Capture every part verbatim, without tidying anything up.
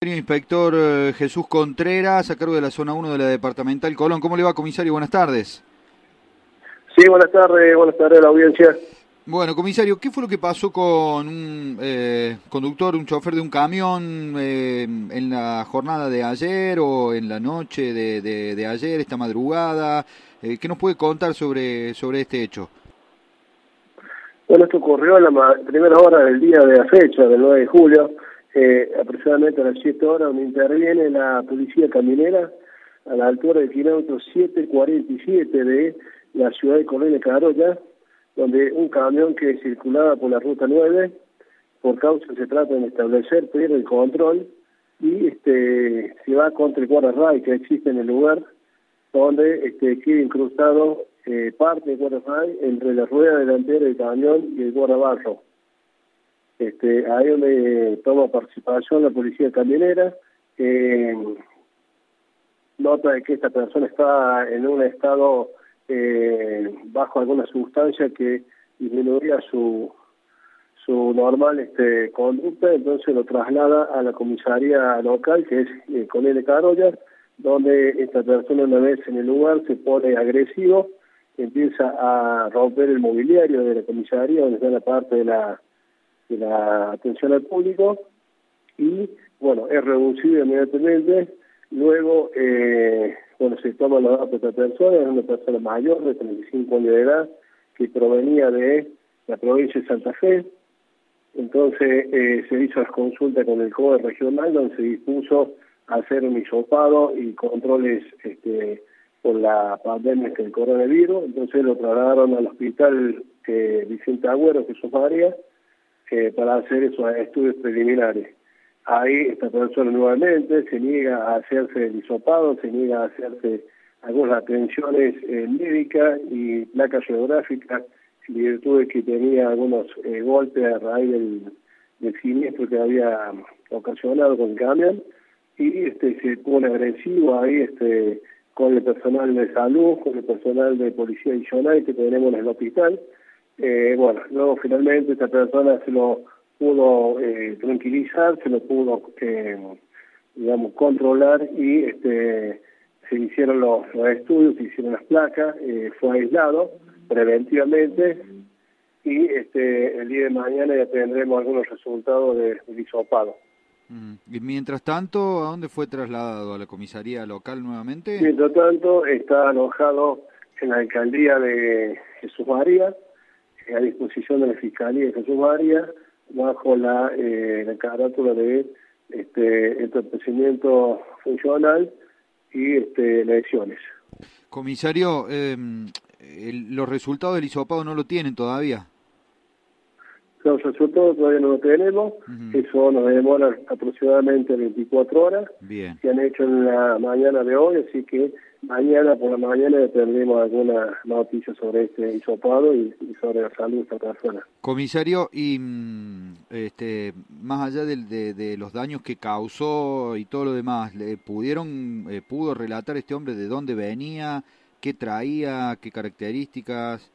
Inspector eh, Jesús Contreras, a cargo de la zona uno de la Departamental Colón. ¿Cómo le va, comisario? Buenas tardes. Sí, buenas tardes, buenas tardes a la audiencia. Bueno, comisario, ¿qué fue lo que pasó con un eh, conductor, un chofer de un camión eh, en la jornada de ayer o en la noche de, de, de ayer, esta madrugada? Eh, ¿Qué nos puede contar sobre, sobre este hecho? Bueno, esto ocurrió en la primera hora del día de la fecha, del nueve de julio, eh, aproximadamente a las siete horas, donde interviene la policía caminera a la altura del kilómetro siete cuarenta y siete de la ciudad de Colón de Carolla, donde un camión que circulaba por la ruta nueve, por causa se trata de establecer, pierde el control y este se va contra el guardarray que existe en el lugar, donde este queda incrustado eh, parte del guardarray entre la rueda delantera del camión y el guardabarro. Este, ahí donde toma participación la policía camionera, eh, nota de que esta persona está en un estado eh, bajo alguna sustancia que disminuía su su normal este conducta, entonces lo traslada a la comisaría local, que es eh, Colón de Carolla, donde esta persona, una vez en el lugar, se pone agresivo, empieza a romper el mobiliario de la comisaría, donde está la parte de la, de la atención al público, y bueno, es reducido inmediatamente. Luego, eh, bueno, se toman los datos de esta persona, es una persona mayor de treinta y cinco años de edad, que provenía de la provincia de Santa Fe. Entonces eh, se hizo las consultas con el C O E regional, donde se dispuso a hacer un hisopado y controles este, por la pandemia del coronavirus. Entonces lo trasladaron al hospital eh, Vicente Agüero, Jesús María, eh, para hacer esos estudios preliminares. Ahí esta persona nuevamente se niega a hacerse el hisopado, se niega a hacerse algunas atenciones eh, médicas y placas geográficas, en virtud de que tenía algunos eh, golpes a raíz del, del siniestro que había ocasionado con el camión, y este se pone agresivo ahí este con el personal de salud, con el personal de policía adicional que tenemos en el hospital. Eh, bueno, luego finalmente esta persona se lo pudo eh, tranquilizar, se lo pudo, eh, digamos, controlar y este se hicieron los, los estudios, se hicieron las placas, eh, fue aislado preventivamente y este el día de mañana ya tendremos algunos resultados de, del hisopado. Y mientras tanto, ¿a dónde fue trasladado? ¿A la comisaría local nuevamente? Mientras tanto, está alojado en la alcaldía de Jesús María, a disposición de la Fiscalía de Jesús María, bajo la, eh, la carátula de este entorpecimiento funcional y este lesiones. Comisario, eh, el, los resultados del hisopado no lo tienen todavía. Los resultados todavía no lo tenemos, uh-huh. Eso nos demora aproximadamente veinticuatro horas. Bien. Se han hecho en la mañana de hoy, así que mañana por la mañana tendremos alguna noticia sobre este hisopado y, y sobre la salud de esta persona. Comisario, y este, más allá de, de, de los daños que causó y todo lo demás, ¿le pudieron, eh, pudo relatar este hombre de dónde venía, qué traía, qué características?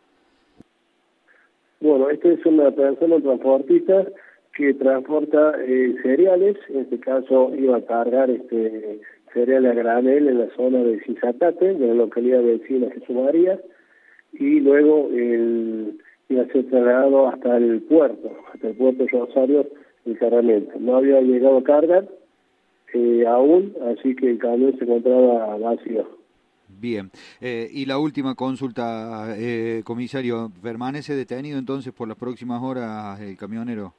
Bueno, este es una persona transportista que transporta eh, cereales. En este caso iba a cargar este cereales a granel en la zona de Cizatate, de la localidad vecina de Jesús María, y luego el, iba a ser trasladado hasta el puerto, hasta el puerto de Rosario, el cargamento. No había llegado a cargar eh, aún, así que el camión se encontraba vacío. Bien, eh, y la última consulta, eh, comisario, ¿permanece detenido entonces por las próximas horas el camionero?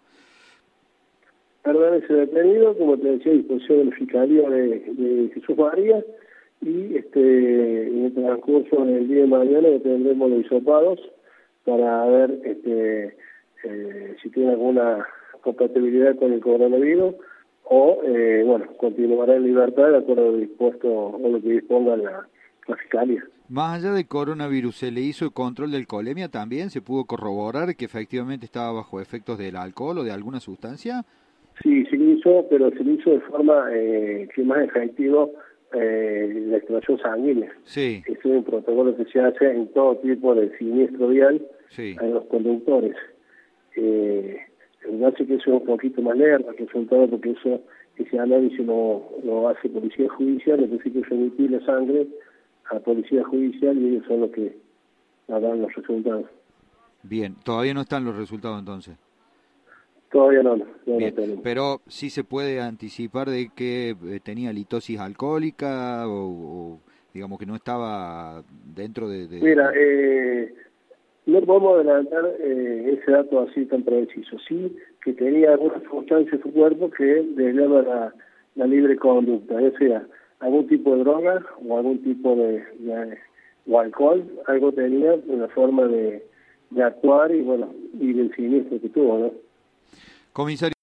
Permanece detenido, como te decía, a disposición de la Fiscalía de, de Jesús María, y este en el transcurso del día de mañana tendremos los hisopados para ver este eh, si tiene alguna compatibilidad con el coronavirus o, eh, bueno, continuará en libertad de acuerdo a lo dispuesto o lo que disponga la la Fiscalía. Más allá del coronavirus, ¿se le hizo el control de alcoholemia también? ¿Se pudo corroborar que efectivamente estaba bajo efectos del alcohol o de alguna sustancia? Sí, se hizo, pero se hizo de forma eh, que más efectivo eh, la extracción sanguínea. Sí. Es un protocolo que se hace en todo tipo de siniestro vial, sí. En los conductores. Eh, me hace que eso es un poquito más lento el resultado, porque eso ese análisis lo, lo hace Policía Judicial, entonces hay que remitir la sangre a Policía Judicial y ellos son los que dan los resultados. Bien, todavía no están los resultados entonces. Todavía no, no, no, Bien, no tenemos. pero sí se puede anticipar de que eh, tenía litosis alcohólica o, o digamos que no estaba dentro de... de Mira, eh, no podemos adelantar eh, ese dato así tan preciso. Sí que tenía alguna sustancia en su cuerpo que desviaba la, la libre conducta, ya sea algún tipo de droga o algún tipo de, de o alcohol, algo tenía una forma de, de actuar y bueno, y del siniestro que tuvo, ¿no? Comisario.